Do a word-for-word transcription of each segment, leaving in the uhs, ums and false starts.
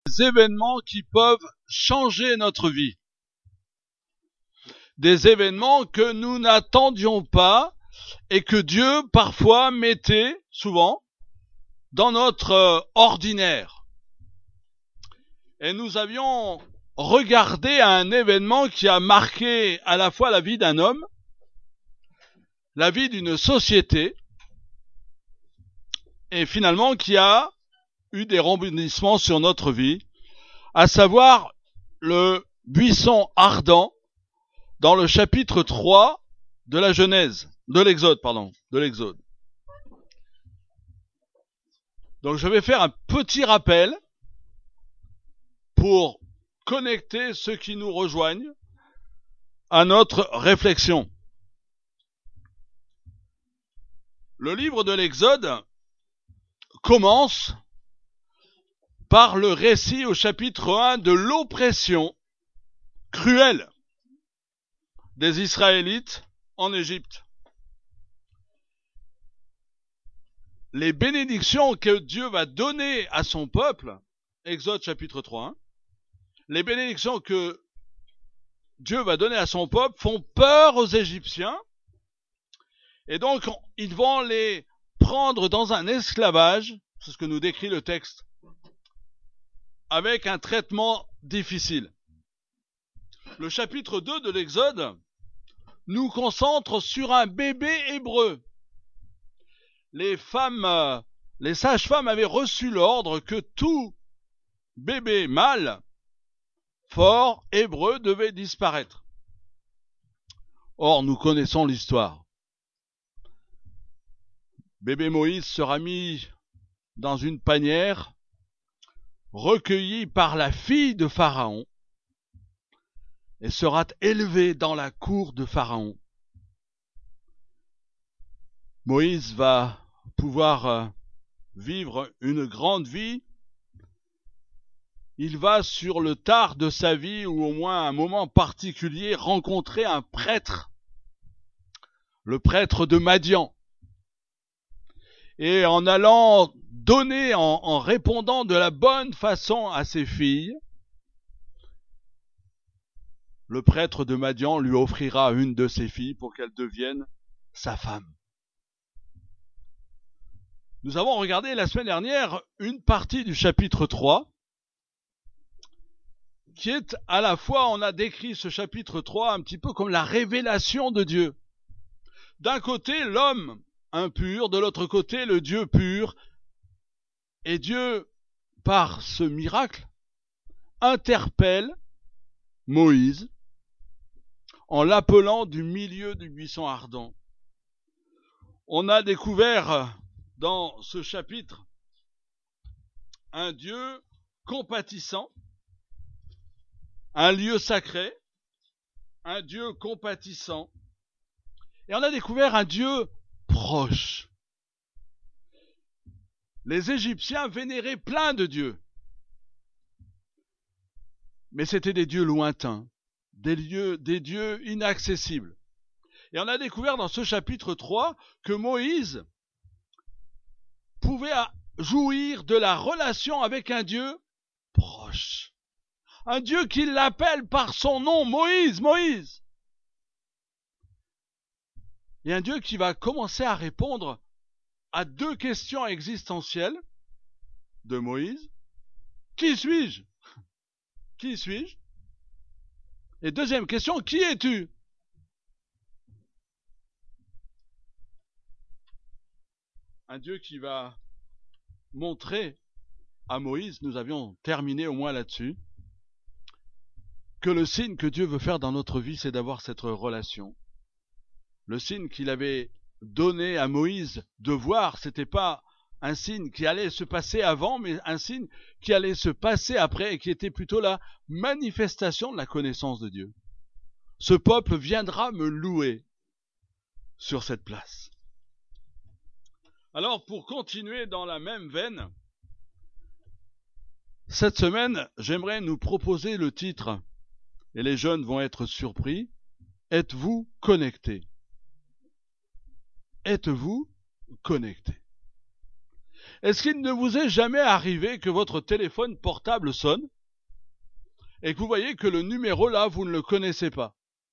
des événements qui peuvent changer notre vie. Des événements que nous n'attendions pas et que Dieu parfois mettait, souvent, dans notre ordinaire. Et nous avions regardé un événement qui a marqué à la fois la vie d'un homme, la vie d'une société, et finalement qui a eu des rebondissements sur notre vie, à savoir le buisson ardent dans le chapitre trois de la Genèse, de l'Exode, pardon, de l'Exode. Donc je vais faire un petit rappel pour connecter ceux qui nous rejoignent à notre réflexion. Le livre de l'Exode commence par le récit au chapitre un de l'oppression cruelle des Israélites en Égypte. Les bénédictions que Dieu va donner à son peuple, Exode chapitre trois, hein, les bénédictions que Dieu va donner à son peuple font peur aux Égyptiens, et donc ils vont les prendre dans un esclavage, c'est ce que nous décrit le texte, avec un traitement difficile. Le chapitre deux de l'Exode nous concentre sur un bébé hébreu. Les femmes, les sages-femmes avaient reçu l'ordre que tout bébé mâle, fort, hébreu, devait disparaître. Or, nous connaissons l'histoire. Bébé Moïse sera mis dans une panière, recueilli par la fille de Pharaon, et sera élevé dans la cour de Pharaon. Moïse va pouvoir vivre une grande vie. Il va sur le tard de sa vie, ou au moins à un moment particulier, rencontrer un prêtre, le prêtre de Madian. Et en allant donner, en, en répondant de la bonne façon à ses filles, le prêtre de Madian lui offrira une de ses filles pour qu'elle devienne sa femme. Nous avons regardé la semaine dernière une partie du chapitre trois, qui est à la fois, on a décrit ce chapitre trois un petit peu comme la révélation de Dieu. D'un côté, l'homme impur, de l'autre côté, le Dieu pur. Et Dieu, par ce miracle, interpelle Moïse en l'appelant du milieu du buisson ardent. On a découvert dans ce chapitre un Dieu compatissant, un lieu sacré, un Dieu compatissant, et on a découvert un Dieu proche. Les Égyptiens vénéraient plein de dieux, mais c'était des dieux lointains, des dieux, des dieux inaccessibles. Et on a découvert dans ce chapitre trois que Moïse pouvait jouir de la relation avec un Dieu proche. Un Dieu qui l'appelle par son nom, Moïse, Moïse. Et un Dieu qui va commencer à répondre à deux questions existentielles de Moïse. Qui suis-je? Qui suis-je? Et deuxième question, qui es-tu? Un Dieu qui va montrer à Moïse, nous avions terminé au moins là-dessus, que le signe que Dieu veut faire dans notre vie, c'est d'avoir cette relation. Le signe qu'il avait donné à Moïse de voir, c'était pas un signe qui allait se passer avant, mais un signe qui allait se passer après, et qui était plutôt la manifestation de la connaissance de Dieu. Ce peuple viendra me louer sur cette place. Alors, pour continuer dans la même veine, cette semaine, j'aimerais nous proposer le titre, et les jeunes vont être surpris, « Êtes-vous connectés » Êtes-vous connectés? Est-ce qu'il ne vous est jamais arrivé que votre téléphone portable sonne et que vous voyez que le numéro là, vous ne le connaissez pas?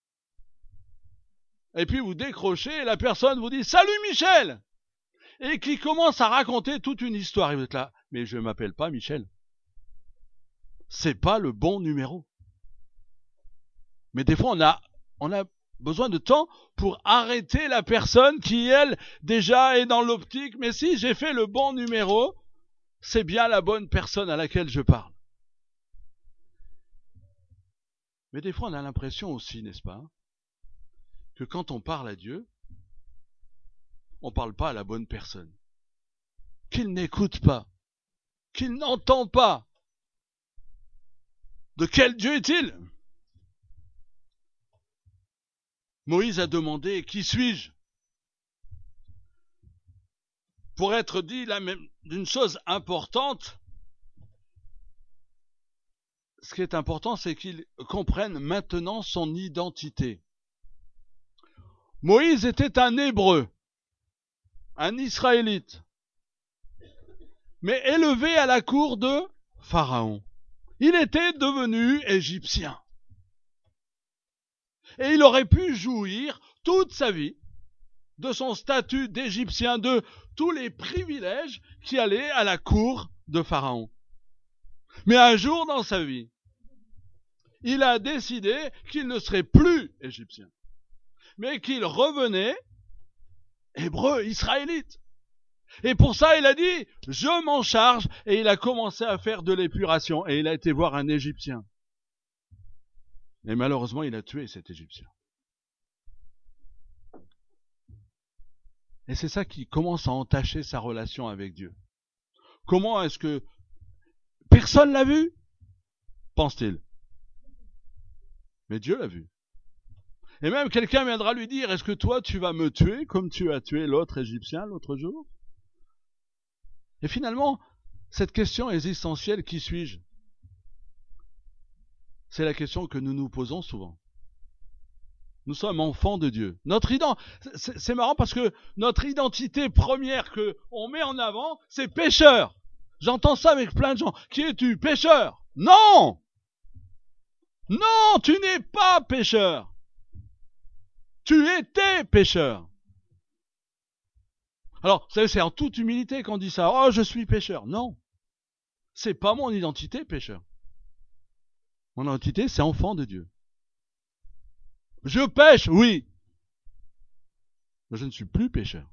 Et puis vous décrochez et la personne vous dit « Salut Michel !» et qui commence à raconter toute une histoire. Et vous êtes là « Mais je ne m'appelle pas Michel. C'est pas le bon numéro. » Mais des fois, on a, on a besoin de temps pour arrêter la personne qui, elle, déjà est dans l'optique. Mais si j'ai fait le bon numéro, c'est bien la bonne personne à laquelle je parle. Mais des fois, on a l'impression aussi, n'est-ce pas, que quand on parle à Dieu, on ne parle pas à la bonne personne. Qu'il n'écoute pas. Qu'il n'entend pas. De quel Dieu est-il ? Moïse a demandé « Qui suis-je » Pour être dit la même, d'une chose importante, ce qui est important, c'est qu'il comprenne maintenant son identité. Moïse était un Hébreu, un Israélite, mais élevé à la cour de Pharaon. Il était devenu Égyptien. Et il aurait pu jouir toute sa vie de son statut d'Égyptien, de tous les privilèges qui allaient à la cour de Pharaon. Mais un jour dans sa vie, il a décidé qu'il ne serait plus Égyptien, mais qu'il revenait Hébreu, Israélite. Et pour ça, il a dit, je m'en charge, et il a commencé à faire de l'épuration, et il a été voir un Égyptien. Et malheureusement, il a tué cet Égyptien. Et c'est ça qui commence à entacher sa relation avec Dieu. Comment est-ce que personne l'a vu, pense-t-il? Mais Dieu l'a vu. Et même quelqu'un viendra lui dire, est-ce que toi tu vas me tuer comme tu as tué l'autre Égyptien l'autre jour? Et finalement, cette question existentielle, qui suis-je? C'est la question que nous nous posons souvent. Nous sommes enfants de Dieu. Notre ident... c'est, c'est marrant parce que notre identité première que on met en avant, c'est pécheur. J'entends ça avec plein de gens. Qui es-tu? Pécheur? Non! Non, tu n'es pas pécheur. Tu étais pécheur. Alors, vous savez, c'est en toute humilité qu'on dit ça. Oh, je suis pécheur. Non. C'est pas mon identité, pécheur. Mon identité, c'est enfant de Dieu. Je pêche, oui. Mais je ne suis plus pécheur.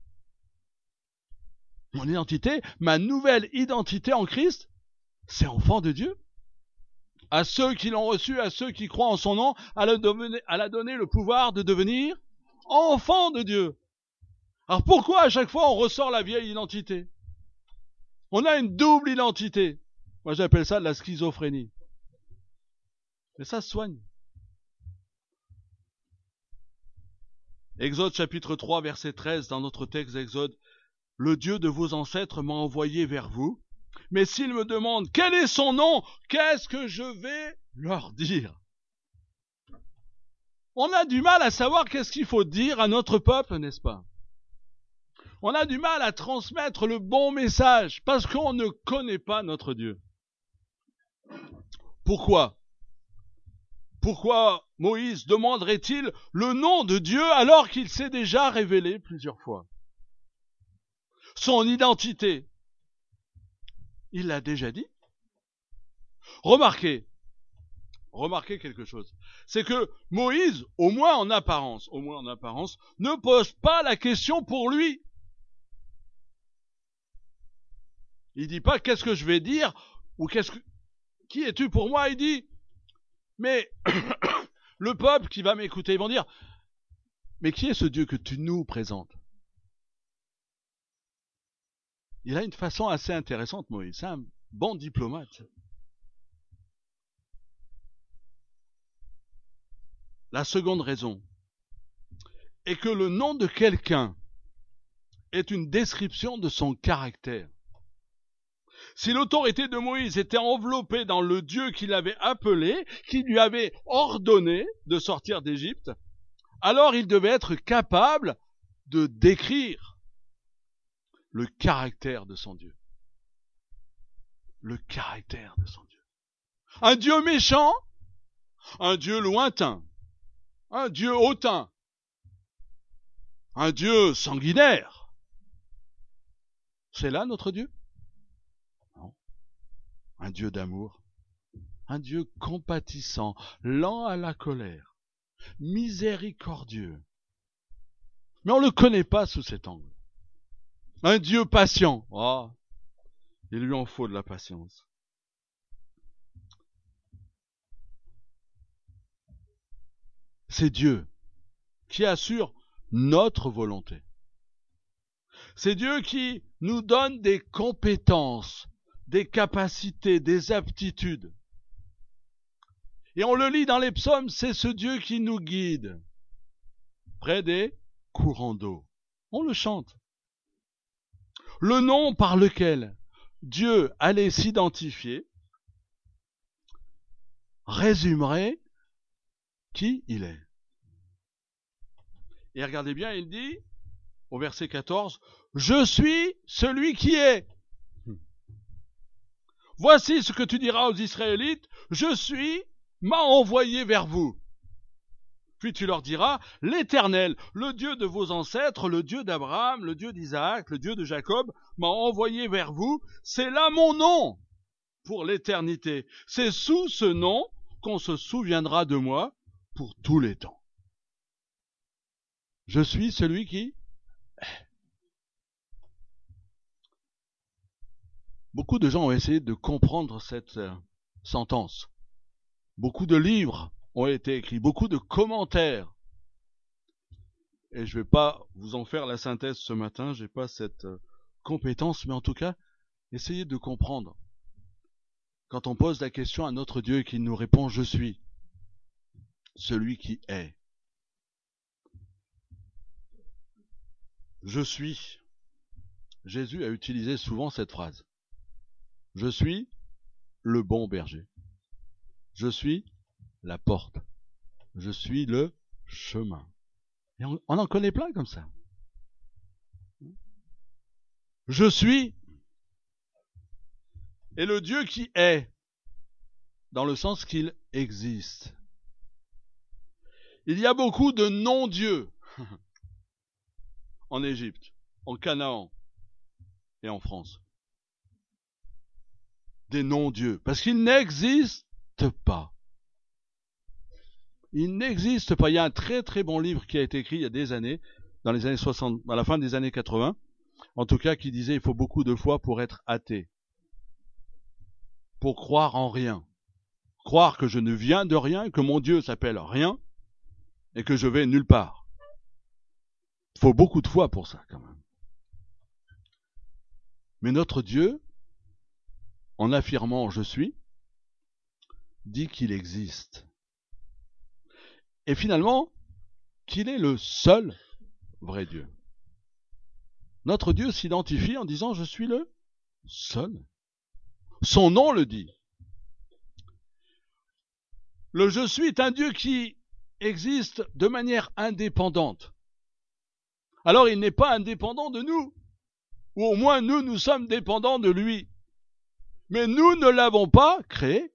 Mon identité, ma nouvelle identité en Christ, c'est enfant de Dieu. À ceux qui l'ont reçu, à ceux qui croient en son nom, à la donner, à la donner le pouvoir de devenir enfant de Dieu. Alors pourquoi à chaque fois on ressort la vieille identité? On a une double identité. Moi j'appelle ça de la schizophrénie. Mais ça se soigne. Exode chapitre trois, verset treize, dans notre texte d'Exode. Le Dieu de vos ancêtres m'a envoyé vers vous. Mais s'ils me demandent quel est son nom, qu'est-ce que je vais leur dire? On a du mal à savoir qu'est-ce qu'il faut dire à notre peuple, n'est-ce pas? On a du mal à transmettre le bon message parce qu'on ne connaît pas notre Dieu. Pourquoi? Pourquoi Moïse demanderait-il le nom de Dieu alors qu'il s'est déjà révélé plusieurs fois? Son identité, il l'a déjà dit. Remarquez, remarquez quelque chose. C'est que Moïse, au moins en apparence, au moins en apparence, ne pose pas la question pour lui. Il dit pas qu'est-ce que je vais dire ou qu'est-ce que qui es-tu pour moi? Il dit mais le peuple qui va m'écouter, ils vont dire mais qui est ce Dieu que tu nous présentes? Il a une façon assez intéressante, Moïse. C'est un bon diplomate. La seconde raison est que le nom de quelqu'un est une description de son caractère. Si l'autorité de Moïse était enveloppée dans le Dieu qui l'avait appelé, qui lui avait ordonné de sortir d'Égypte, alors il devait être capable de décrire le caractère de son Dieu. le caractère de son Dieu. Un Dieu méchant, un Dieu lointain, un Dieu hautain, un Dieu sanguinaire. C'est là notre Dieu? Non. Un Dieu d'amour, un Dieu compatissant, lent à la colère, miséricordieux. Mais on ne le connaît pas sous cet angle. Un Dieu patient. Oh, il lui en faut de la patience. C'est Dieu qui assure notre volonté. C'est Dieu qui nous donne des compétences, des capacités, des aptitudes. Et on le lit dans les psaumes, c'est ce Dieu qui nous guide près des courants d'eau. On le chante. Le nom par lequel Dieu allait s'identifier résumerait qui il est. Et regardez bien, il dit, au verset quatorze, « Je suis celui qui est. Voici ce que tu diras aux Israélites, je suis, m'a envoyé vers vous. Puis tu leur diras, l'Éternel, le Dieu de vos ancêtres, le Dieu d'Abraham, le Dieu d'Isaac, le Dieu de Jacob, m'a envoyé vers vous. C'est là mon nom pour l'éternité. C'est sous ce nom qu'on se souviendra de moi pour tous les temps. Je suis celui qui est. » Beaucoup de gens ont essayé de comprendre cette euh, sentence. Beaucoup de livres ont été écrits, beaucoup de commentaires. Et je ne vais pas vous en faire la synthèse ce matin, je n'ai pas cette euh, compétence, mais en tout cas, essayez de comprendre. Quand on pose la question à notre Dieu et qu'il nous répond « Je suis celui qui est ». Je suis. Jésus a utilisé souvent cette phrase. Je suis le bon berger. Je suis la porte. Je suis le chemin. Et on, on en connaît plein comme ça. Je suis. Et le Dieu qui est, dans le sens qu'il existe. Il y a beaucoup de non-dieux en Égypte, en Canaan et en France. Des non-dieux, parce qu'ils n'existent pas. Ils n'existent pas. Il y a un très très bon livre qui a été écrit il y a des années, dans les années soixante, à la fin des années quatre-vingts, en tout cas qui disait il faut beaucoup de foi pour être athée, pour croire en rien, croire que je ne viens de rien, que mon Dieu s'appelle rien, et que je vais nulle part. Il faut beaucoup de foi pour ça quand même. Mais notre Dieu, en affirmant « je suis », dit qu'il existe. Et finalement, qu'il est le seul vrai Dieu. Notre Dieu s'identifie en disant « je suis le seul ». Son nom le dit. Le « je suis » est un Dieu qui existe de manière indépendante. Alors il n'est pas indépendant de nous, ou au moins nous, nous sommes dépendants de lui. Mais nous ne l'avons pas créé.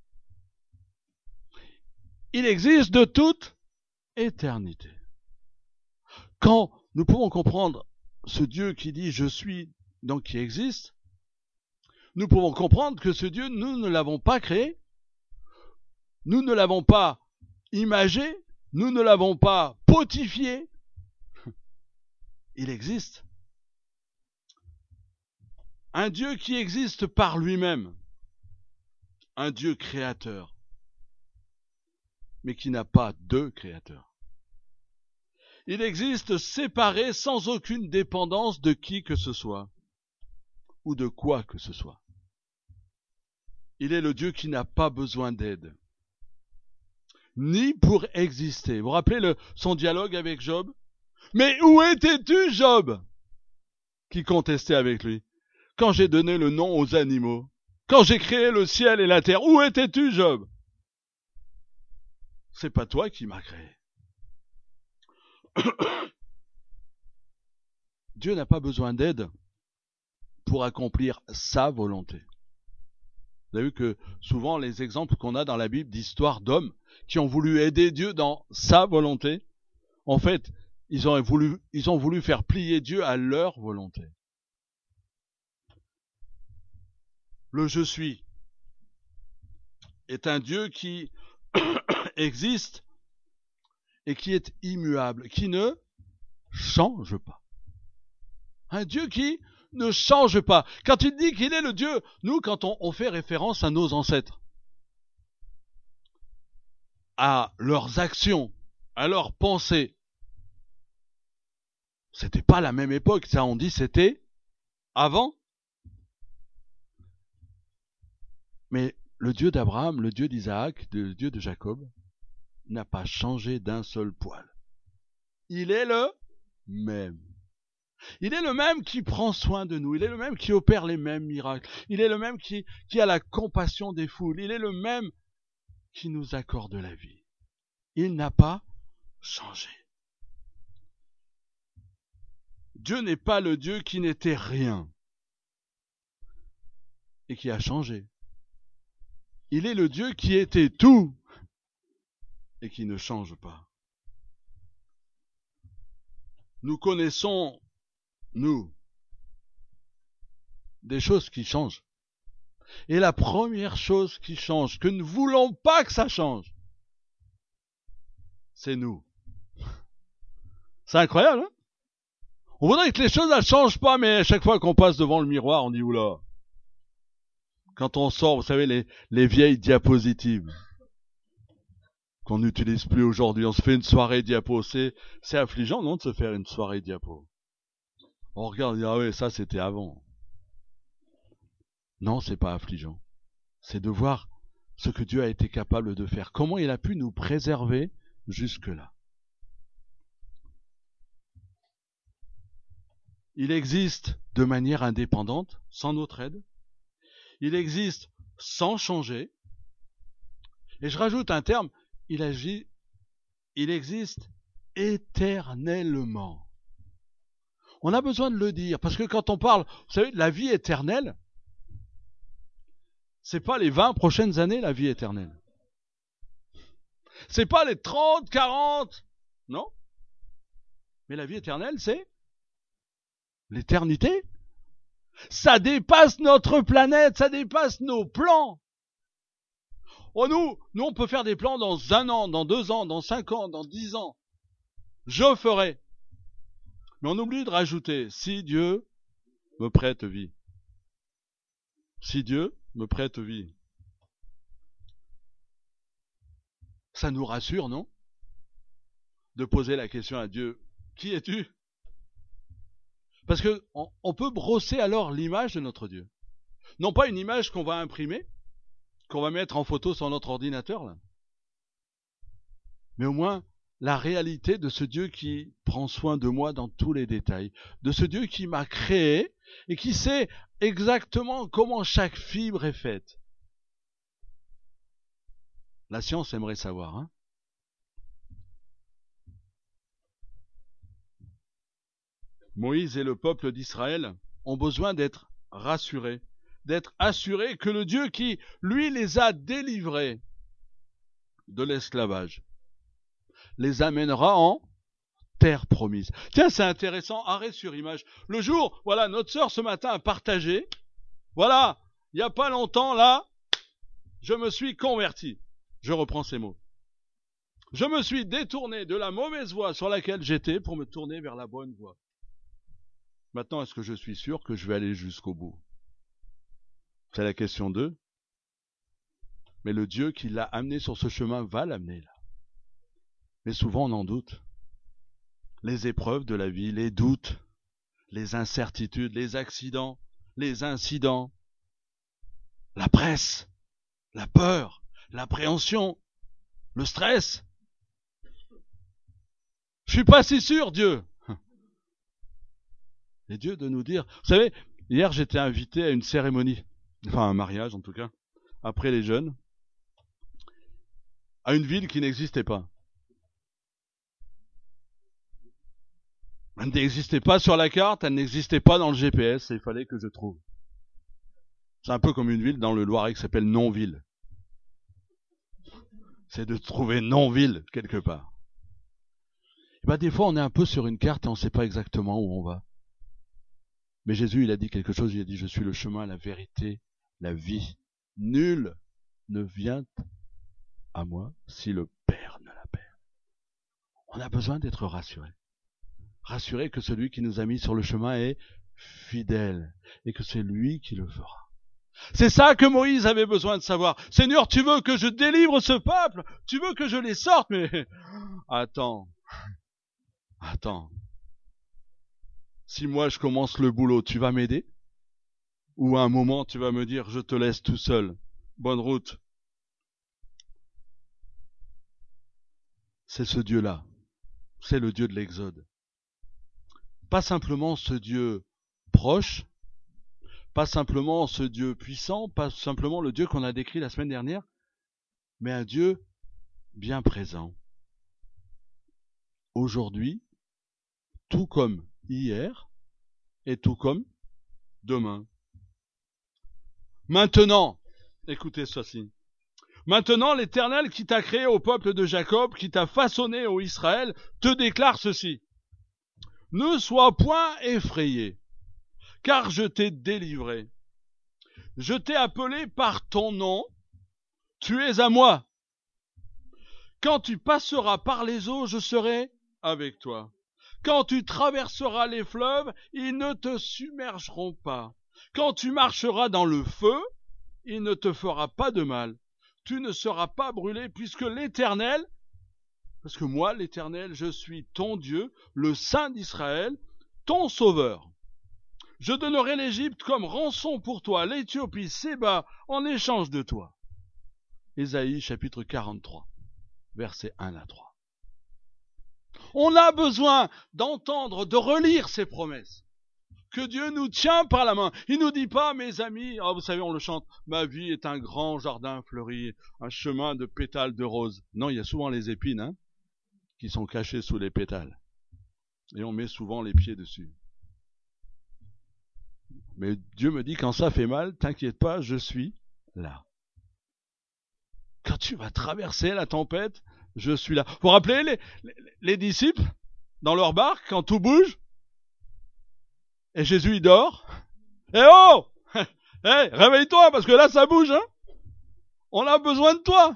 Il existe de toute éternité. Quand nous pouvons comprendre ce Dieu qui dit « je suis », donc qui existe, nous pouvons comprendre que ce Dieu, nous ne l'avons pas créé, nous ne l'avons pas imagé, nous ne l'avons pas potifié. Il existe. Un Dieu qui existe par lui-même, un Dieu créateur, mais qui n'a pas de créateur. Il existe séparé sans aucune dépendance de qui que ce soit, ou de quoi que ce soit. Il est le Dieu qui n'a pas besoin d'aide, ni pour exister. Vous vous rappelez le, son dialogue avec Job? Mais où étais-tu, Job? Qui contestait avec lui. Quand j'ai donné le nom aux animaux, quand j'ai créé le ciel et la terre, où étais-tu, Job? C'est pas toi qui m'as créé. Dieu n'a pas besoin d'aide pour accomplir sa volonté. Vous avez vu que souvent les exemples qu'on a dans la Bible d'histoires d'hommes qui ont voulu aider Dieu dans sa volonté, en fait, ils ont voulu, ils ont voulu faire plier Dieu à leur volonté. Le je suis est un Dieu qui existe et qui est immuable, qui ne change pas. Un Dieu qui ne change pas. Quand il dit qu'il est le Dieu, nous, quand on, on fait référence à nos ancêtres, à leurs actions, à leurs pensées, c'était pas la même époque, ça on dit c'était avant. Mais le Dieu d'Abraham, le Dieu d'Isaac, le Dieu de Jacob, n'a pas changé d'un seul poil. Il est le même. Il est le même qui prend soin de nous. Il est le même qui opère les mêmes miracles. Il est le même qui, qui a la compassion des foules. Il est le même qui nous accorde la vie. Il n'a pas changé. Dieu n'est pas le Dieu qui n'était rien et qui a changé. Il est le Dieu qui était tout et qui ne change pas. Nous connaissons, nous, des choses qui changent. Et la première chose qui change, que nous ne voulons pas que ça change, c'est nous. C'est incroyable, hein? On voudrait que les choses ne changent pas, mais à chaque fois qu'on passe devant le miroir, on dit oula. Quand on sort, vous savez, les, les vieilles diapositives qu'on n'utilise plus aujourd'hui, on se fait une soirée diapo. C'est, c'est affligeant, non, de se faire une soirée diapo. On regarde, on dit, ah oui, ça c'était avant. Non, c'est pas affligeant. C'est de voir ce que Dieu a été capable de faire. Comment il a pu nous préserver jusque-là. Il existe de manière indépendante, sans notre aide. Il existe sans changer. Et je rajoute un terme, il agit, il existe éternellement. On a besoin de le dire, parce que quand on parle, vous savez, de la vie éternelle, c'est pas les vingt prochaines années, la vie éternelle. C'est pas les trente, quarante, non. Mais la vie éternelle, c'est l'éternité. Ça dépasse notre planète, ça dépasse nos plans. Oh, nous, nous, on peut faire des plans dans un an, dans deux ans, dans cinq ans, dans dix ans. Je ferai. Mais on oublie de rajouter, si Dieu me prête vie. Si Dieu me prête vie. Ça nous rassure, non? De poser la question à Dieu, qui es-tu? Parce que on, on peut brosser alors l'image de notre Dieu. Non pas une image qu'on va imprimer, qu'on va mettre en photo sur notre ordinateur, là. Mais au moins la réalité de ce Dieu qui prend soin de moi dans tous les détails, de ce Dieu qui m'a créé et qui sait exactement comment chaque fibre est faite. La science aimerait savoir, hein. Moïse et le peuple d'Israël ont besoin d'être rassurés, d'être assurés que le Dieu qui, lui, les a délivrés de l'esclavage, les amènera en terre promise. Tiens, c'est intéressant, arrêt sur image. Le jour, voilà, notre sœur ce matin a partagé, voilà, il n'y a pas longtemps, là, je me suis converti. Je reprends ces mots. Je me suis détourné de la mauvaise voie sur laquelle j'étais pour me tourner vers la bonne voie. Maintenant, est-ce que je suis sûr que je vais aller jusqu'au bout? C'est la question deux. Mais le Dieu qui l'a amené sur ce chemin va l'amener là. Mais souvent on en doute. Les épreuves de la vie, les doutes, les incertitudes, les accidents, les incidents, la presse, la peur, l'appréhension, le stress. Je suis pas si sûr, Dieu. Et Dieu de nous dire, vous savez, hier j'étais invité à une cérémonie, enfin un mariage en tout cas, après les jeunes, à une ville qui n'existait pas. Elle n'existait pas sur la carte, elle n'existait pas dans le G P S, et il fallait que je trouve. C'est un peu comme une ville dans le Loiret qui s'appelle Nonville. C'est de trouver Nonville quelque part. Et ben, des fois, on est un peu sur une carte et on ne sait pas exactement où on va. Mais Jésus, il a dit quelque chose, il a dit, je suis le chemin, la vérité, la vie. Nul ne vient à moi si le Père ne l'appelle. On a besoin d'être rassuré. Rassuré que celui qui nous a mis sur le chemin est fidèle et que c'est lui qui le fera. C'est ça que Moïse avait besoin de savoir. Seigneur, tu veux que je délivre ce peuple? Tu veux que je les sorte? Mais attends, attends. Si moi je commence le boulot, tu vas m'aider? Ou à un moment tu vas me dire, je te laisse tout seul. Bonne route. C'est ce Dieu-là. C'est le Dieu de l'Exode. Pas simplement ce Dieu proche, pas simplement ce Dieu puissant, pas simplement le Dieu qu'on a décrit la semaine dernière, mais un Dieu bien présent. Aujourd'hui, tout comme hier et tout comme demain. Maintenant, écoutez ceci. Maintenant, l'Éternel qui t'a créé au peuple de Jacob, qui t'a façonné au Israël, te déclare ceci. Ne sois point effrayé, car je t'ai délivré. Je t'ai appelé par ton nom, tu es à moi. Quand tu passeras par les eaux, je serai avec toi. Quand tu traverseras les fleuves, ils ne te submergeront pas. Quand tu marcheras dans le feu, il ne te fera pas de mal. Tu ne seras pas brûlé, puisque l'Éternel, parce que moi, l'Éternel, je suis ton Dieu, le Saint d'Israël, ton Sauveur. Je donnerai l'Égypte comme rançon pour toi, l'Éthiopie, Séba, en échange de toi. Ésaïe chapitre quarante-trois, versets un à trois. On a besoin d'entendre, de relire ces promesses. Que Dieu nous tient par la main. Il nous dit pas, mes amis, oh, vous savez, on le chante, ma vie est un grand jardin fleuri, un chemin de pétales de roses. Non, il y a souvent les épines, hein, qui sont cachées sous les pétales. Et on met souvent les pieds dessus. Mais Dieu me dit, quand ça fait mal, t'inquiète pas, je suis là. Quand tu vas traverser la tempête, je suis là. Vous vous rappelez les, les, les disciples, dans leur barque, quand tout bouge, et Jésus, il dort. Eh oh! Hey, réveille-toi, parce que là, ça bouge, hein? On a besoin de toi.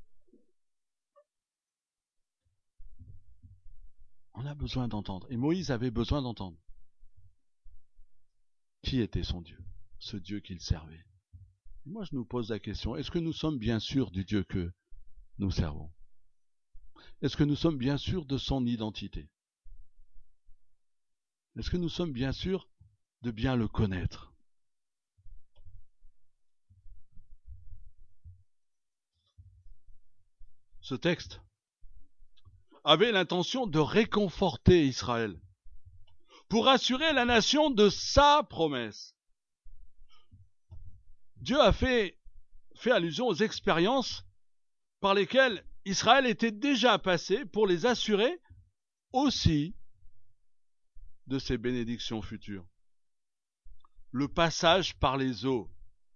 On a besoin d'entendre. Et Moïse avait besoin d'entendre. Qui était son Dieu? Ce Dieu qu'il servait. Et moi, je nous pose la question, est-ce que nous sommes bien sûrs du Dieu que nous servons? Est-ce que nous sommes bien sûrs de son identité? Est-ce que nous sommes bien sûrs de bien le connaître? Ce texte avait l'intention de réconforter Israël, pour assurer la nation de sa promesse. Dieu a fait, fait allusion aux expériences par lesquelles Israël était déjà passé pour les assurer aussi de ses bénédictions futures. Le passage par les eaux,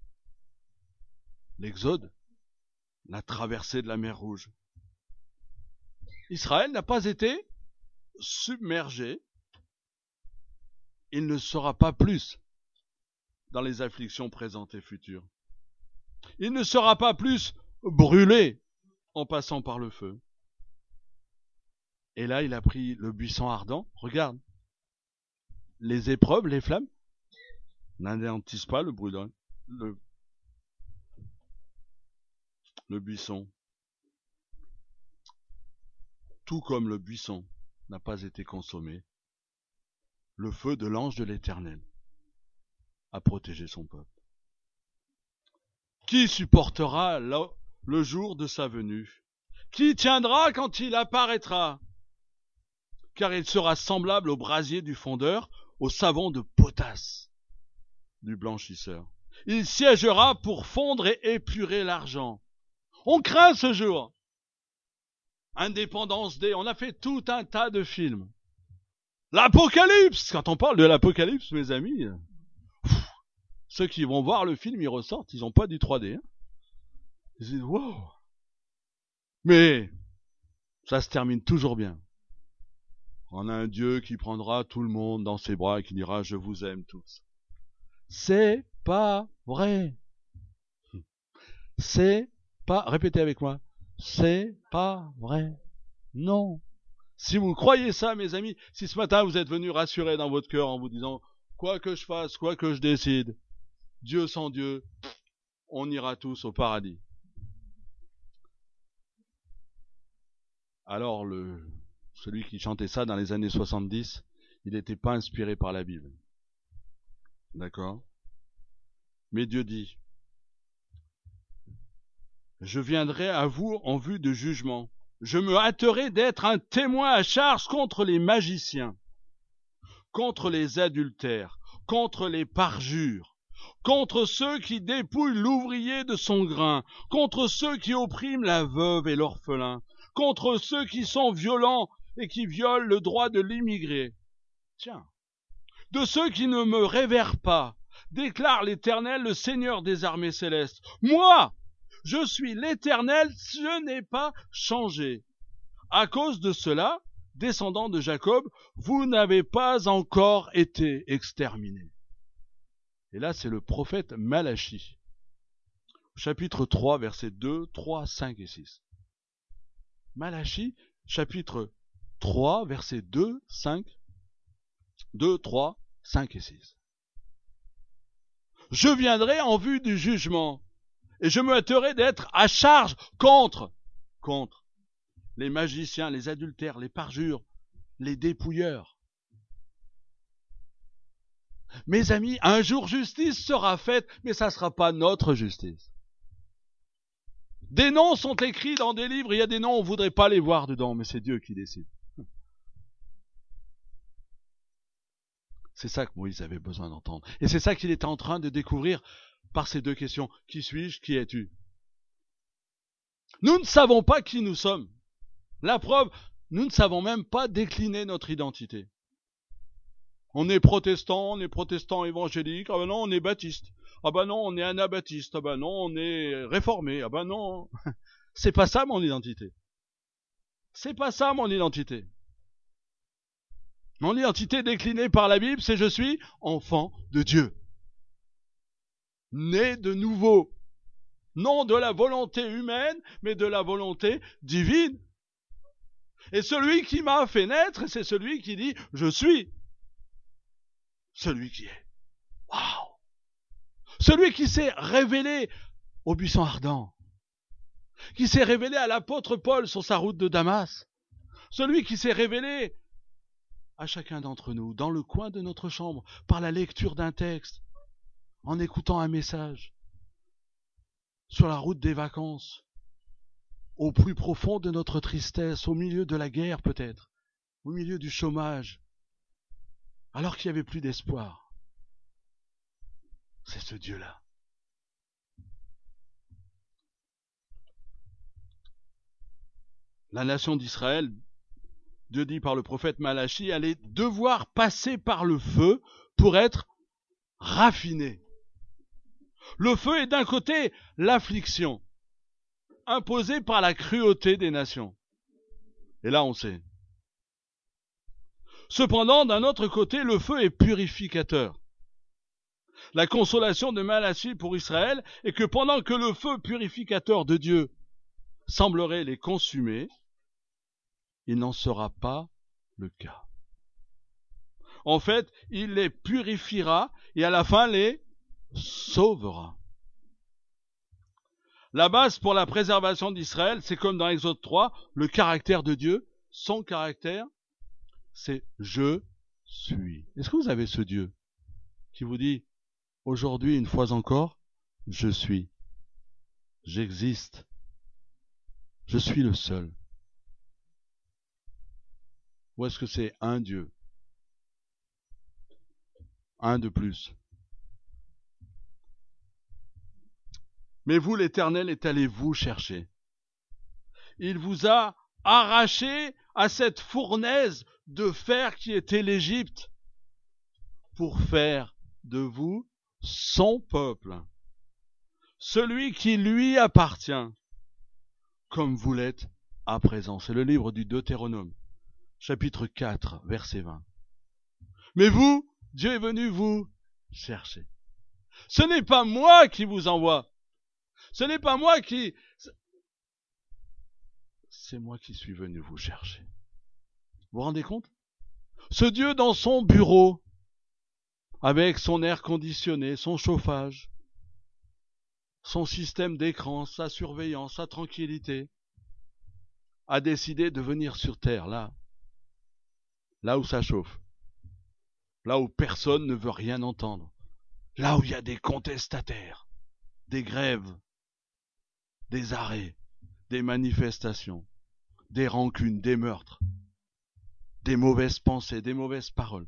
l'Exode, la traversée de la mer Rouge. Israël n'a pas été submergé, il ne sera pas plus dans les afflictions présentes et futures. Il ne sera pas plus brûlé en passant par le feu. Et là, il a pris le buisson ardent. Regarde, les épreuves, les flammes, n'anéantissent pas le brûlant, le, le buisson. Tout comme le buisson n'a pas été consommé, le feu de l'ange de l'Éternel a protégé son peuple. Qui supportera le jour de sa venue? Qui tiendra quand il apparaîtra? Car il sera semblable au brasier du fondeur, au savon de potasse du blanchisseur. Il siégera pour fondre et épurer l'argent. On craint ce jour. Indépendance Day, on a fait tout un tas de films. L'Apocalypse, quand on parle de l'Apocalypse, mes amis, pff, Ceux qui vont voir le film, ils ressortent, ils n'ont pas du trois D. Hein. Ils disent, wow. Mais ça se termine toujours bien. On a un Dieu qui prendra tout le monde dans ses bras et qui dira, je vous aime tous. C'est pas vrai. C'est pas, répétez avec moi, c'est pas vrai. Non. Si vous croyez ça, mes amis, si ce matin vous êtes venus rassurer dans votre cœur en vous disant, quoi que je fasse, quoi que je décide, Dieu sans Dieu, on ira tous au paradis. Alors, le, celui qui chantait ça dans les années soixante-dix, il n'était pas inspiré par la Bible. D'accord ? Mais Dieu dit, je viendrai à vous en vue de jugement. Je me hâterai d'être un témoin à charge contre les magiciens, contre les adultères, contre les parjures, contre ceux qui dépouillent l'ouvrier de son grain, contre ceux qui oppriment la veuve et l'orphelin, contre ceux qui sont violents et qui violent le droit de l'immigré. Tiens, de ceux qui ne me révèrent pas, déclare l'Éternel, le Seigneur des armées célestes. Moi, je suis l'Éternel, je n'ai pas changé. À cause de cela, descendants de Jacob, vous n'avez pas encore été exterminés. Et là, c'est le prophète Malachi, chapitre trois, versets deux, trois, cinq et six. Malachi, chapitre trois, versets deux, cinq, deux, trois, cinq et six. Je viendrai en vue du jugement, et je me hâterai d'être à charge contre, contre les magiciens, les adultères, les parjures, les dépouilleurs. Mes amis, un jour justice sera faite, mais ça ne sera pas notre justice. Des noms sont écrits dans des livres, il y a des noms, on ne voudrait pas les voir dedans, mais c'est Dieu qui décide. C'est ça que Moïse avait besoin d'entendre. Et c'est ça qu'il était en train de découvrir par ces deux questions. Qui suis-je? Qui es-tu? Nous ne savons pas qui nous sommes. La preuve, nous ne savons même pas décliner notre identité. On est protestant, on est protestant évangélique, ah ben non, on est baptiste. Ah ben non, on est anabaptiste, ah ben non, on est réformé, ah ben non. C'est pas ça mon identité. C'est pas ça mon identité. Mon identité déclinée par la Bible, c'est je suis enfant de Dieu. Né de nouveau. Non de la volonté humaine, mais de la volonté divine. Et celui qui m'a fait naître, c'est celui qui dit « Je suis ». Celui qui est. Waouh! Celui qui s'est révélé au buisson ardent. Qui s'est révélé à l'apôtre Paul sur sa route de Damas. Celui qui s'est révélé à chacun d'entre nous, dans le coin de notre chambre, par la lecture d'un texte, en écoutant un message, sur la route des vacances, au plus profond de notre tristesse, au milieu de la guerre peut-être, au milieu du chômage, alors qu'il n'y avait plus d'espoir. C'est ce Dieu-là. La nation d'Israël, Dieu dit par le prophète Malachi, allait devoir passer par le feu pour être raffinée. Le feu est d'un côté l'affliction, imposée par la cruauté des nations. Et là on sait. Cependant, d'un autre côté, le feu est purificateur. La consolation de Malachi pour Israël est que pendant que le feu purificateur de Dieu semblerait les consumer, il n'en sera pas le cas. En fait, il les purifiera et à la fin les sauvera. La base pour la préservation d'Israël, c'est comme dans Exode trois, le caractère de Dieu, son caractère, c'est « je suis ». Est-ce que vous avez ce Dieu qui vous dit « aujourd'hui, une fois encore, je suis, j'existe, je suis le seul ». Ou est-ce que c'est un Dieu? Un de plus. Mais vous, l'Éternel, est allé vous chercher. Il vous a arraché à cette fournaise de fer qui était l'Égypte pour faire de vous son peuple, celui qui lui appartient, comme vous l'êtes à présent. C'est le livre du Deutéronome, chapitre quatre, verset vingt. Mais vous, Dieu est venu vous chercher. Ce n'est pas moi qui vous envoie. Ce n'est pas moi qui... C'est moi qui suis venu vous chercher. Vous vous rendez compte? Ce Dieu dans son bureau, avec son air conditionné, son chauffage, son système d'écran, sa surveillance, sa tranquillité, a décidé de venir sur Terre, là, là où ça chauffe, là où personne ne veut rien entendre, là où il y a des contestataires, des grèves, des arrêts, des manifestations, des rancunes, des meurtres, des mauvaises pensées, des mauvaises paroles.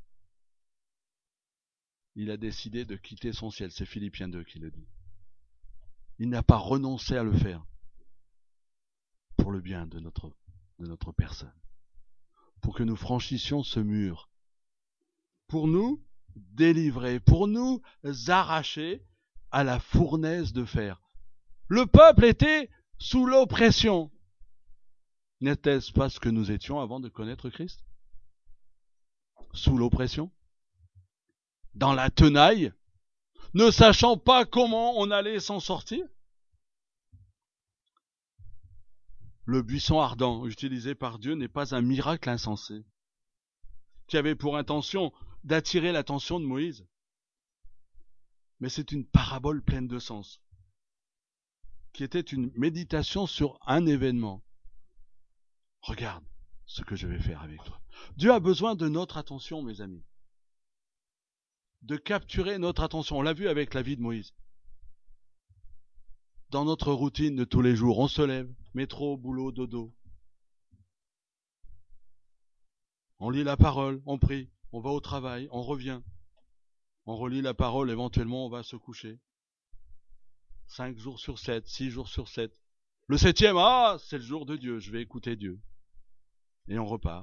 Il a décidé de quitter son ciel, c'est Philippiens deux qui le dit. Il n'a pas renoncé à le faire pour le bien de notre, de notre personne, pour que nous franchissions ce mur, pour nous délivrer, pour nous arracher à la fournaise de fer. Le peuple était sous l'oppression. N'était-ce pas ce que nous étions avant de connaître Christ? Sous l'oppression, dans la tenaille, ne sachant pas comment on allait s'en sortir. Le buisson ardent utilisé par Dieu n'est pas un miracle insensé, qui avait pour intention d'attirer l'attention de Moïse, mais c'est une parabole pleine de sens, qui était une méditation sur un événement. Regarde ce que je vais faire avec toi. Dieu a besoin de notre attention, mes amis. De capturer notre attention. On l'a vu avec la vie de Moïse. Dans notre routine de tous les jours, on se lève, métro, boulot, dodo. On lit la parole, on prie, on va au travail, on revient. On relit la parole, éventuellement on va se coucher. Cinq jours sur sept, six jours sur sept. Le septième, ah, c'est le jour de Dieu, je vais écouter Dieu. Et on repart.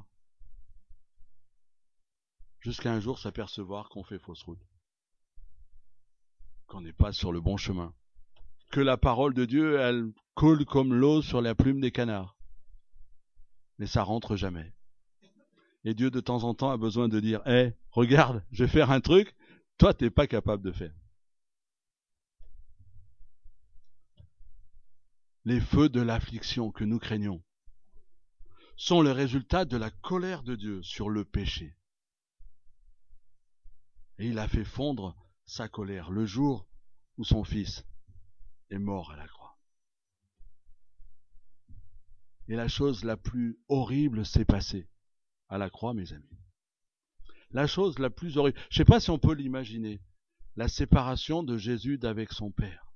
Jusqu'à un jour s'apercevoir qu'on fait fausse route. Qu'on n'est pas sur le bon chemin. Que la parole de Dieu, elle coule comme l'eau sur la plume des canards. Mais ça rentre jamais. Et Dieu, de temps en temps, a besoin de dire, hé, hey, regarde, je vais faire un truc, toi, t'es pas capable de faire. Les feux de l'affliction que nous craignons sont le résultat de la colère de Dieu sur le péché. Et il a fait fondre sa colère le jour où son fils est mort à la croix. Et la chose la plus horrible s'est passée à la croix, mes amis. La chose la plus horrible, je ne sais pas si on peut l'imaginer, la séparation de Jésus d'avec son Père.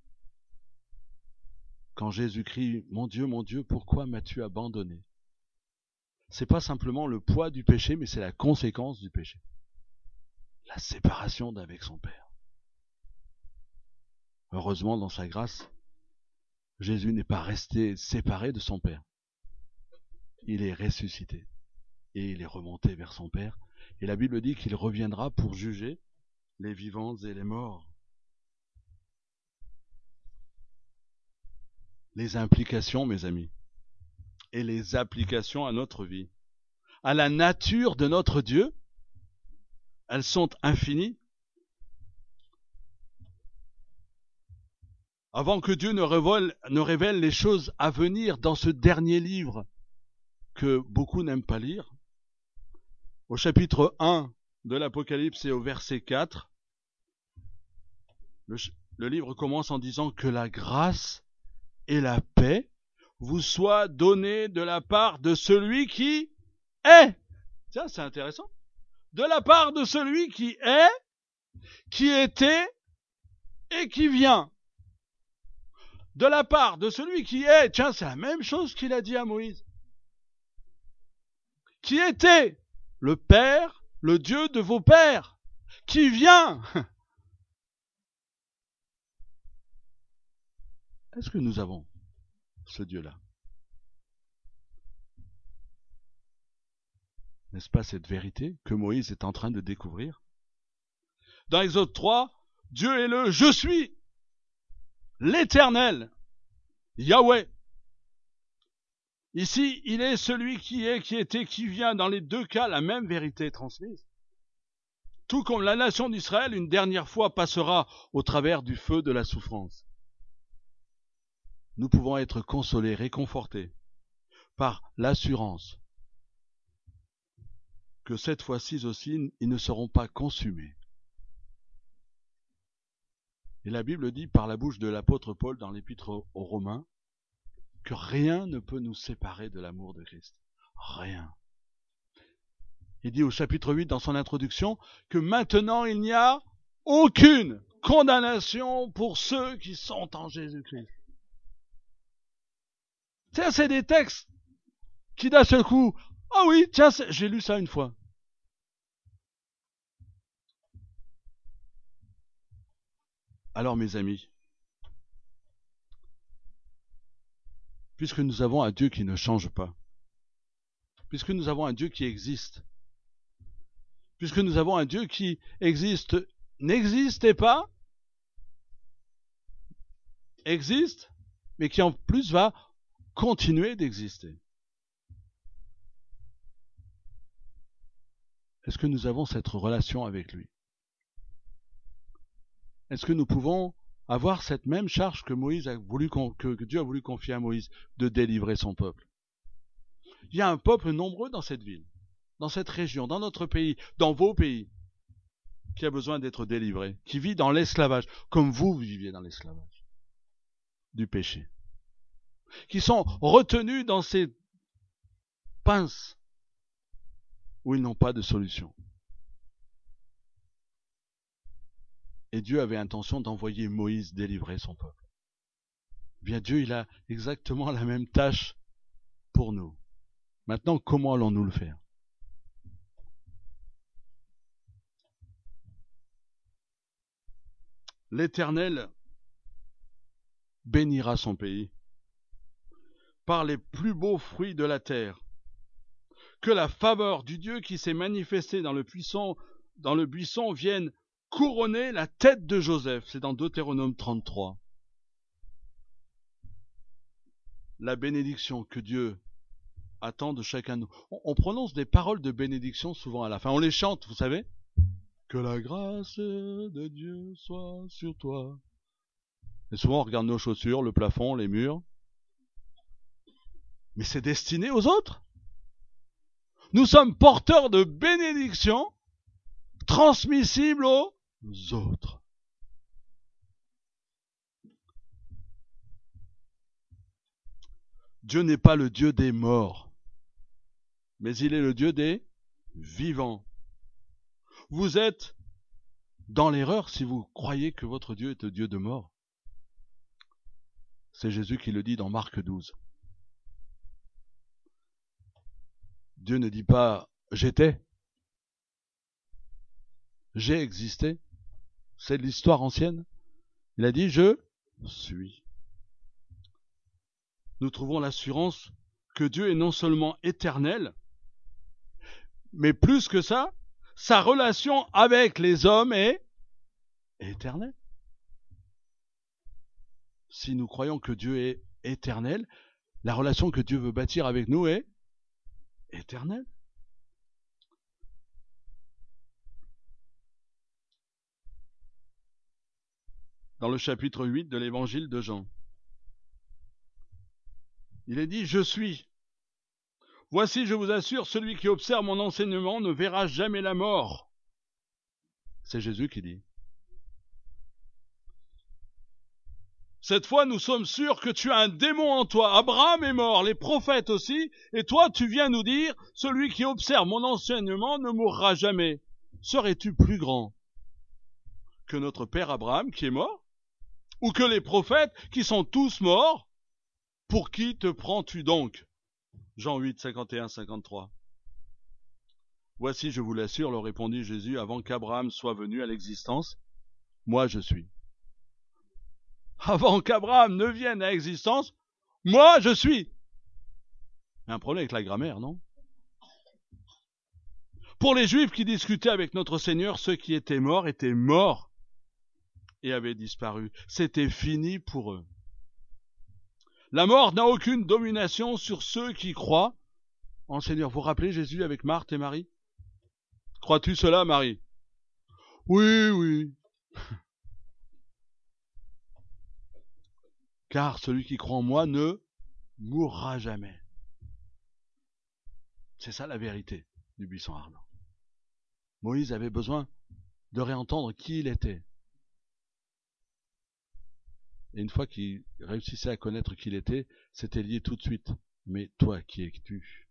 Quand Jésus crie, mon Dieu, mon Dieu, pourquoi m'as-tu abandonné? C'est pas simplement le poids du péché, mais c'est la conséquence du péché. La séparation d'avec son Père. Heureusement, dans sa grâce, Jésus n'est pas resté séparé de son Père. Il est ressuscité et il est remonté vers son Père. Et la Bible dit qu'il reviendra pour juger les vivants et les morts. Les implications, mes amis, et les applications à notre vie, à la nature de notre Dieu, elles sont infinies. Avant que Dieu ne révèle, ne révèle les choses à venir dans ce dernier livre que beaucoup n'aiment pas lire, au chapitre un de l'Apocalypse et au verset quatre, le, le livre commence en disant que la grâce et la paix vous soient données de la part de celui qui est. Tiens, c'est intéressant. De la part de celui qui est, qui était et qui vient. De la part de celui qui est, tiens, c'est la même chose qu'il a dit à Moïse. Qui était le Père, le Dieu de vos pères, qui vient. Est-ce que nous avons ce Dieu-là? N'est-ce pas cette vérité que Moïse est en train de découvrir? Dans Exode trois, Dieu est le « Je suis », l'Éternel, Yahweh. Ici, il est celui qui est, qui était, qui vient, dans les deux cas, la même vérité transmise. Tout comme la nation d'Israël, une dernière fois, passera au travers du feu de la souffrance. Nous pouvons être consolés, réconfortés par l'assurance que cette fois-ci aussi, ils ne seront pas consumés. Et la Bible dit par la bouche de l'apôtre Paul dans l'épître aux Romains que rien ne peut nous séparer de l'amour de Christ. Rien. Il dit au chapitre huit dans son introduction que maintenant il n'y a aucune condamnation pour ceux qui sont en Jésus-Christ. Tiens, c'est des textes qui d'un seul coup, ah oui, tiens, j'ai lu ça une fois. Alors mes amis, puisque nous avons un Dieu qui ne change pas, puisque nous avons un Dieu qui existe, puisque nous avons un Dieu qui existe, n'existait pas, existe, mais qui en plus va continuer d'exister. Est-ce que nous avons cette relation avec lui? Est-ce que nous pouvons avoir cette même charge que Moïse a voulu, que, que Dieu a voulu confier à Moïse, de délivrer son peuple? Il y a un peuple nombreux dans cette ville, dans cette région, dans notre pays, dans vos pays, qui a besoin d'être délivré, qui vit dans l'esclavage, comme vous viviez dans l'esclavage du péché, qui sont retenus dans ces pinces où ils n'ont pas de solution. Et Dieu avait intention d'envoyer Moïse délivrer son peuple. Bien, Dieu, il a exactement la même tâche pour nous. Maintenant, comment allons-nous le faire? L'Éternel bénira son pays par les plus beaux fruits de la terre. Que la faveur du Dieu qui s'est manifesté dans le buisson, dans le buisson vienne couronner la tête de Joseph. C'est dans Deutéronome trente-trois. La bénédiction que Dieu attend de chacun de nous. On, on prononce des paroles de bénédiction souvent à la fin. On les chante, vous savez. Que la grâce de Dieu soit sur toi. Et souvent on regarde nos chaussures, le plafond, les murs. Mais c'est destiné aux autres. Nous sommes porteurs de bénédictions transmissibles aux autres. Dieu n'est pas le Dieu des morts, mais il est le Dieu des vivants. Vous êtes dans l'erreur si vous croyez que votre Dieu est un Dieu de mort. C'est Jésus qui le dit dans Marc douze. Dieu ne dit pas « j'étais », « j'ai existé », c'est de l'histoire ancienne. Il a dit « je suis ». Nous trouvons l'assurance que Dieu est non seulement éternel, mais plus que ça, sa relation avec les hommes est éternelle. Si nous croyons que Dieu est éternel, la relation que Dieu veut bâtir avec nous est éternelle. Dans le chapitre huit de l'évangile de Jean, il est dit « Je suis. Voici, je vous assure, celui qui observe mon enseignement ne verra jamais la mort. » C'est Jésus qui dit. Cette fois, nous sommes sûrs que tu as un démon en toi. Abraham est mort, les prophètes aussi, et toi, tu viens nous dire, celui qui observe mon enseignement ne mourra jamais. Serais-tu plus grand que notre père Abraham qui est mort? Ou que les prophètes qui sont tous morts? Pour qui te prends-tu donc? Jean huit, cinquante et un, cinquante-trois. Voici, je vous l'assure, leur répondit Jésus, avant qu'Abraham soit venu à l'existence, moi je suis. Avant qu'Abraham ne vienne à l'existence, moi je suis. Il y a un problème avec la grammaire, non? Pour les Juifs qui discutaient avec notre Seigneur, ceux qui étaient morts étaient morts. et avaient disparu. C'était fini pour eux. La mort n'a aucune domination sur ceux qui croient en le Seigneur. Vous vous rappelez Jésus avec Marthe et Marie? Crois-tu cela, Marie? Oui, oui. Car celui qui croit en moi ne mourra jamais. C'est ça la vérité du buisson ardent. Moïse avait besoin de réentendre qui il était. Et une fois qu'il réussissait à connaître qui il était, c'était lié tout de suite. Mais toi, qui es-tu?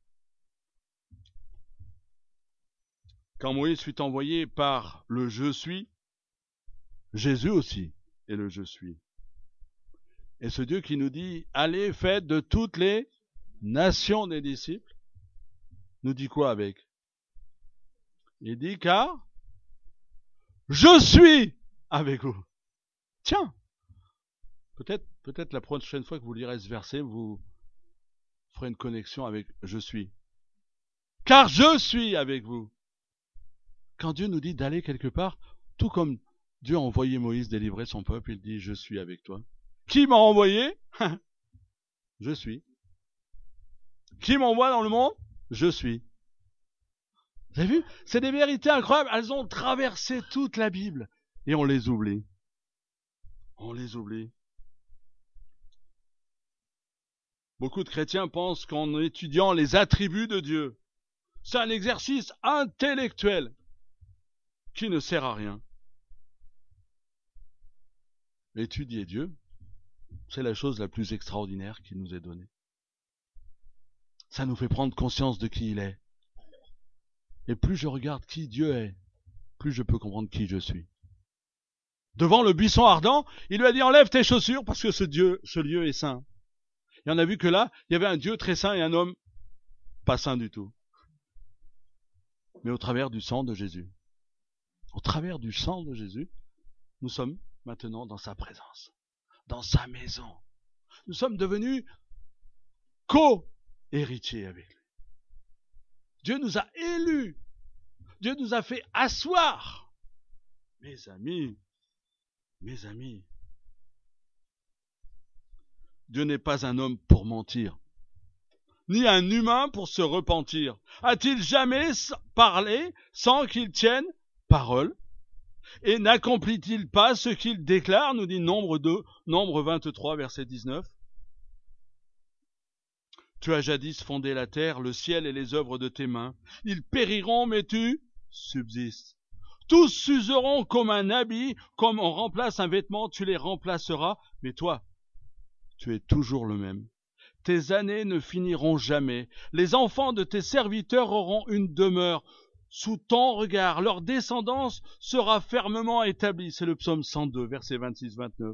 Quand Moïse fut envoyé par le « Je suis », Jésus aussi est le « Je suis ». Et ce Dieu qui nous dit « Allez, faites de toutes les nations des disciples », nous dit quoi avec? Il dit « Car je suis avec vous ». Tiens, peut-être peut-être la prochaine fois que vous lirez ce verset, vous ferez une connexion avec « Je suis ». Car je suis avec vous. Quand Dieu nous dit d'aller quelque part, tout comme Dieu a envoyé Moïse délivrer son peuple, il dit « Je suis avec toi ». Qui m'a envoyé? Je suis. Qui m'envoie dans le monde? Je suis. Vous avez vu? C'est des vérités incroyables. Elles ont traversé toute la Bible. Et on les oublie. On les oublie. Beaucoup de chrétiens pensent qu'en étudiant les attributs de Dieu, c'est un exercice intellectuel qui ne sert à rien. Étudier Dieu, c'est la chose la plus extraordinaire qui nous est donnée. Ça nous fait prendre conscience de qui il est. Et plus je regarde qui Dieu est, plus je peux comprendre qui je suis. Devant le buisson ardent, il lui a dit « Enlève tes chaussures parce que ce Dieu, ce lieu est saint. » Et on a vu que là, il y avait un Dieu très saint et un homme pas saint du tout. Mais au travers du sang de Jésus. Au travers du sang de Jésus, nous sommes maintenant dans sa présence, dans sa maison. Nous sommes devenus co-héritiers avec lui. Dieu nous a élus. Dieu nous a fait asseoir. Mes amis, mes amis, Dieu n'est pas un homme pour mentir, ni un humain pour se repentir. A-t-il jamais parlé sans qu'il tienne parole? Et n'accomplit-il pas ce qu'il déclare, nous dit Nombre deux, Nombre vingt-trois, verset dix-neuf. Tu as jadis fondé la terre, le ciel et les œuvres de tes mains. Ils périront, mais tu subsistes. Tous s'useront comme un habit, comme on remplace un vêtement, tu les remplaceras. Mais toi, tu es toujours le même. Tes années ne finiront jamais. Les enfants de tes serviteurs auront une demeure. Sous ton regard, leur descendance sera fermement établie. C'est le psaume cent deux, versets vingt-six vingt-neuf.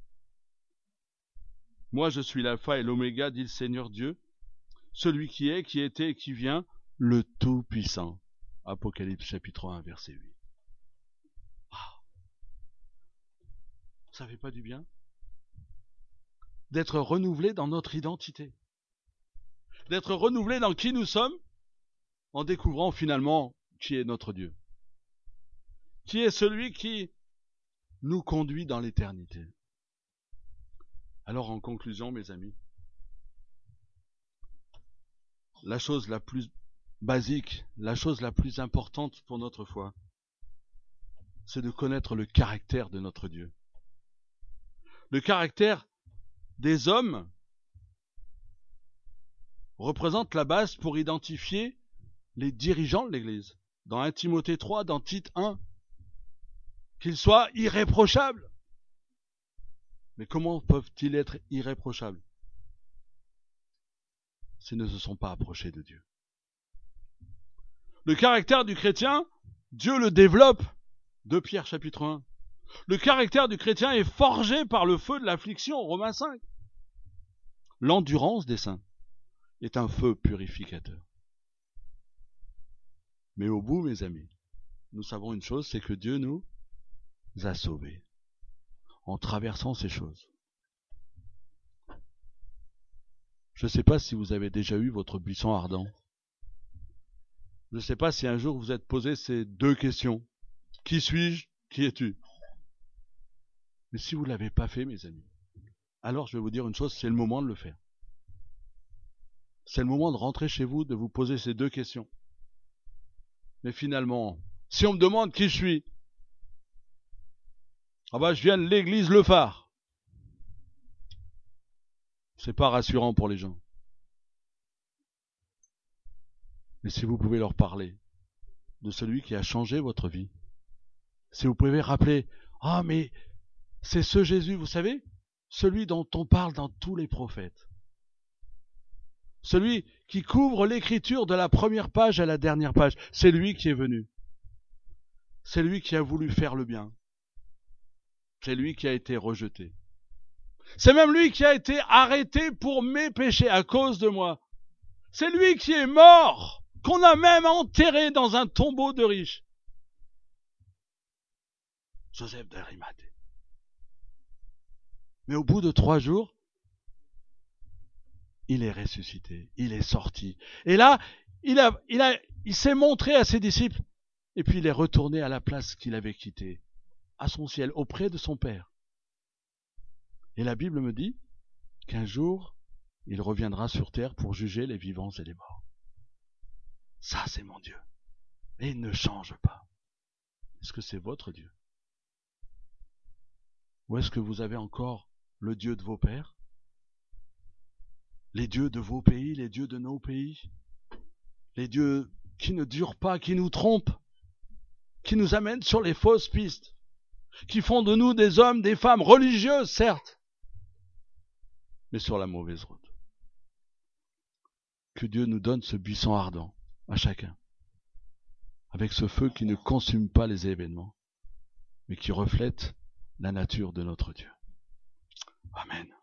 Moi, je suis l'alpha et l'oméga, dit le Seigneur Dieu, celui qui est, qui était et qui vient, le Tout-Puissant. Apocalypse chapitre un, verset huit. Ah. Ça fait pas du bien d'être renouvelé dans notre identité, d'être renouvelé dans qui nous sommes, en découvrant finalement qui est notre Dieu, qui est celui qui nous conduit dans l'éternité. Alors en conclusion, mes amis, la chose la plus basique, la chose la plus importante pour notre foi, c'est de connaître le caractère de notre Dieu. Le caractère des hommes représente la base pour identifier les dirigeants de l'Église. Dans un Timothée trois, dans Tite un, qu'ils soient irréprochables. Mais comment peuvent-ils être irréprochables s'ils ne se sont pas approchés de Dieu? Le caractère du chrétien, Dieu le développe. deux Pierre chapitre un. Le caractère du chrétien est forgé par le feu de l'affliction, Romains cinq. L'endurance des saints est un feu purificateur. Mais au bout, mes amis, nous savons une chose, c'est que Dieu nous a sauvés en traversant ces choses. Je ne sais pas si vous avez déjà eu votre buisson ardent. Je ne sais pas si un jour vous êtes posé ces deux questions. Qui suis-je? Qui es-tu? Mais si vous ne l'avez pas fait, mes amis, alors je vais vous dire une chose, c'est le moment de le faire. C'est le moment de rentrer chez vous, de vous poser ces deux questions. Mais finalement, si on me demande qui je suis, ah bah je viens de l'église Le Phare. C'est pas rassurant pour les gens. Mais si vous pouvez leur parler de celui qui a changé votre vie, si vous pouvez rappeler, ah mais c'est ce Jésus, vous savez, celui dont on parle dans tous les prophètes. Celui qui couvre l'écriture de la première page à la dernière page. C'est lui qui est venu. C'est lui qui a voulu faire le bien. C'est lui qui a été rejeté. C'est même lui qui a été arrêté pour mes péchés à cause de moi. C'est lui qui est mort, qu'on a même enterré dans un tombeau de riches. Joseph d'Arimathée. Mais au bout de trois jours, il est ressuscité, il est sorti. Et là, il, a, il, a, il s'est montré à ses disciples, et puis il est retourné à la place qu'il avait quittée, à son ciel, auprès de son Père. Et la Bible me dit qu'un jour, il reviendra sur terre pour juger les vivants et les morts. Ça, c'est mon Dieu. Et il ne change pas. Est-ce que c'est votre Dieu? Ou est-ce que vous avez encore le Dieu de vos pères? Les dieux de vos pays, les dieux de nos pays, les dieux qui ne durent pas, qui nous trompent, qui nous amènent sur les fausses pistes, qui font de nous des hommes, des femmes religieuses, certes, mais sur la mauvaise route. Que Dieu nous donne ce buisson ardent à chacun, avec ce feu qui ne consume pas les événements, mais qui reflète la nature de notre Dieu. Amen.